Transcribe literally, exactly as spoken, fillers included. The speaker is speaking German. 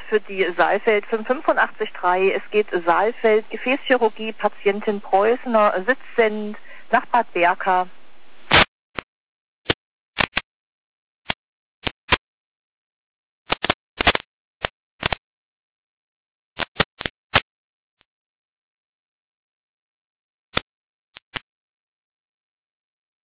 für die Saalfeld fünf fünf acht drei. Es geht Saalfeld, Gefäßchirurgie, Patientin Preußener, Sitzend nach Bad Berka.